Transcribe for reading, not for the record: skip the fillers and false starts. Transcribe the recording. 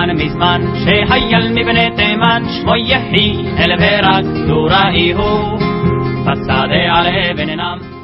מזמן מזמן שחייל מבני תימן שמו יחי אל ורק דוראי הוא בשדה על אבן נם